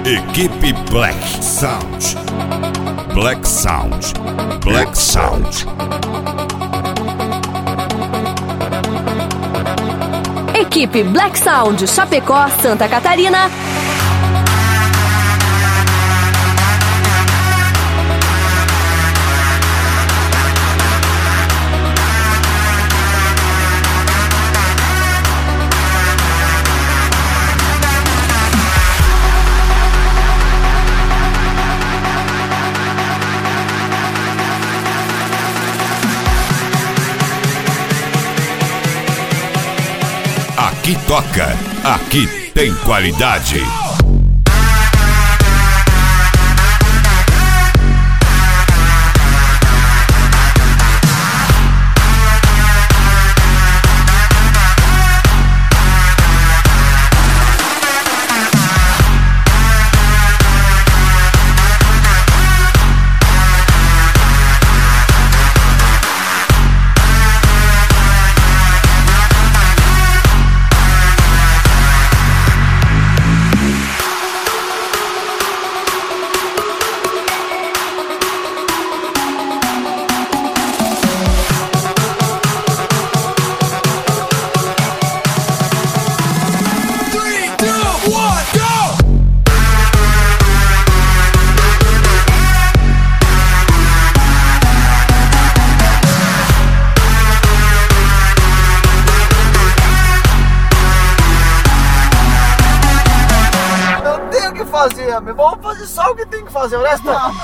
Equipe Black Sound. Black Sound. Black Sound. Equipe Black Sound, Chapecó, Santa Catarina. Aqui toca, aqui tem qualidade. Vamos fazer só o que tem que fazer, o resto não.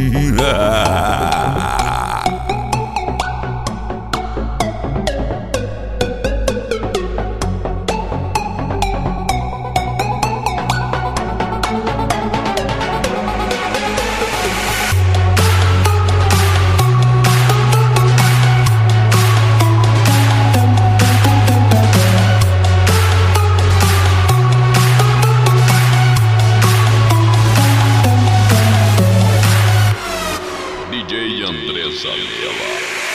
DJ Andresa Nela.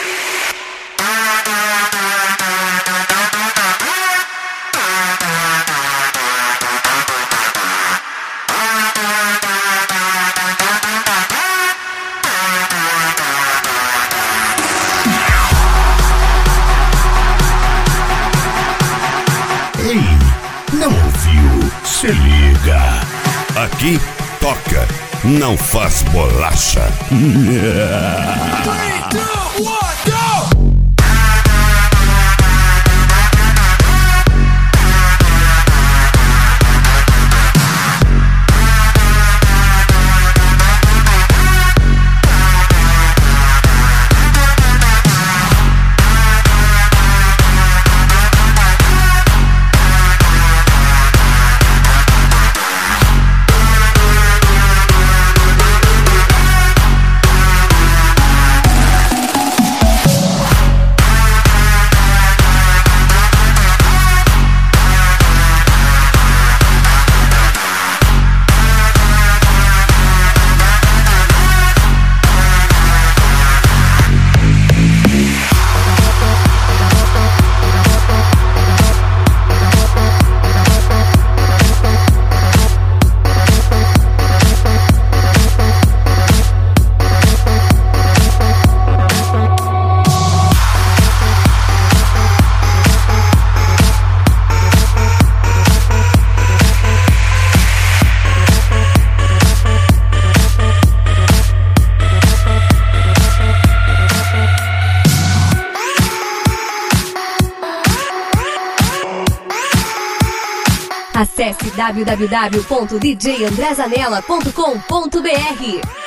Ei, não ouviu? Se liga. Aqui toca, não faz bolacha. 3, 2, 1, go! Acesse www.djandrezanela.com.br.